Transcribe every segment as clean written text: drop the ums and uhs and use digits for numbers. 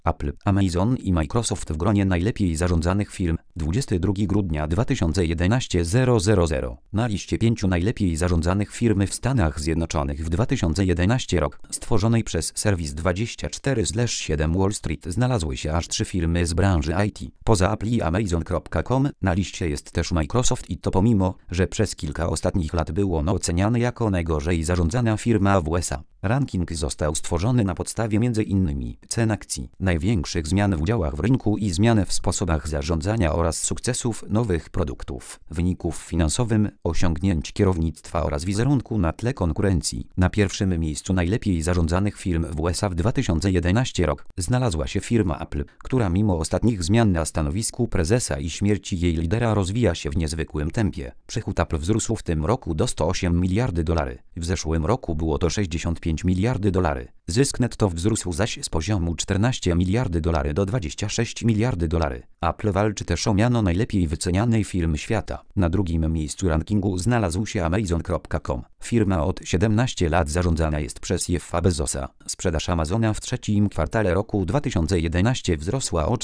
Apple, Amazon i Microsoft w gronie najlepiej zarządzanych firm. 22 grudnia 2011 000. Na liście 5 najlepiej zarządzanych firm w Stanach Zjednoczonych w 2011 rok, stworzonej przez serwis 24/7 Wall Street, znalazły się aż 3 firmy z branży IT. Poza Apple i Amazon.com na liście jest też Microsoft i to pomimo, że przez kilka ostatnich lat był on oceniany jako najgorzej zarządzana firma w USA. Ranking został stworzony na podstawie m.in. cen akcji, największych zmian w udziałach w rynku i zmian w sposobach zarządzania oraz sukcesów nowych produktów, wyników finansowym, osiągnięć kierownictwa oraz wizerunku na tle konkurencji. Na pierwszym miejscu najlepiej zarządzanych firm w USA w 2011 rok znalazła się firma Apple, która mimo ostatnich zmian na stanowisku prezesa i śmierci jej lidera rozwija się w niezwykłym tempie. Przychód Apple wzrósł w tym roku do $108 miliardy. W zeszłym roku było to $65 miliardy. Zysk netto wzrósł zaś z poziomu $14 miliardy do $26 miliardy. Apple walczy też o miano najlepiej wycenianej firmy świata. Na drugim miejscu rankingu znalazł się Amazon.com. Firma od 17 lat zarządzana jest przez Jeffa Bezosa. Sprzedaż Amazona w trzecim kwartale roku 2011 wzrosła o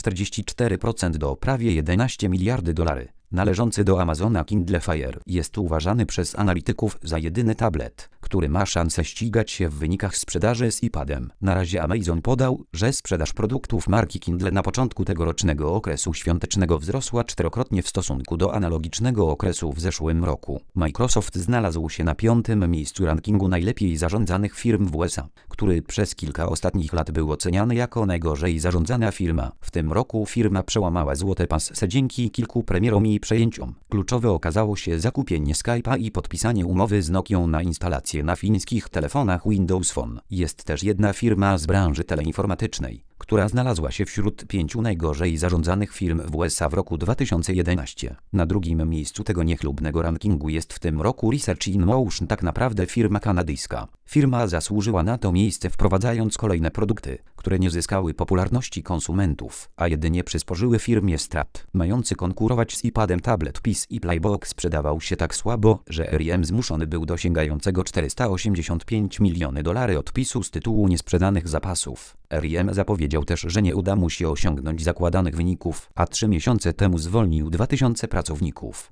44% do prawie $11 miliardy. Należący do Amazona Kindle Fire jest uważany przez analityków za jedyny tablet, który ma szansę ścigać się w wynikach sprzedaży z iPadem. Na razie Amazon podał, że sprzedaż produktów marki Kindle na początku tegorocznego okresu świątecznego wzrosła 4-krotnie w stosunku do analogicznego okresu w zeszłym roku. Microsoft znalazł się na 5. miejscu rankingu najlepiej zarządzanych firm w USA, który przez kilka ostatnich lat był oceniany jako najgorzej zarządzana firma. W tym roku firma przełamała złote pasy dzięki kilku premierom i przejęciom. Kluczowe okazało się zakupienie Skype'a i podpisanie umowy z Nokią na instalację na fińskich telefonach Windows Phone. Jest też jedna firma z branży teleinformatycznej, która znalazła się wśród 5 najgorzej zarządzanych firm w USA w roku 2011. Na drugim miejscu tego niechlubnego rankingu jest w tym roku Research in Motion, tak naprawdę firma kanadyjska. Firma zasłużyła na to miejsce wprowadzając kolejne produkty, które nie zyskały popularności konsumentów, a jedynie przysporzyły firmie strat. Mający konkurować z iPadem tablet PiS i Playbox sprzedawał się tak słabo, że RIM zmuszony był do sięgającego $485 miliony odpisu z tytułu niesprzedanych zapasów. RIM zapowiedział też, że nie uda mu się osiągnąć zakładanych wyników, a 3 miesiące temu zwolnił 2000 pracowników.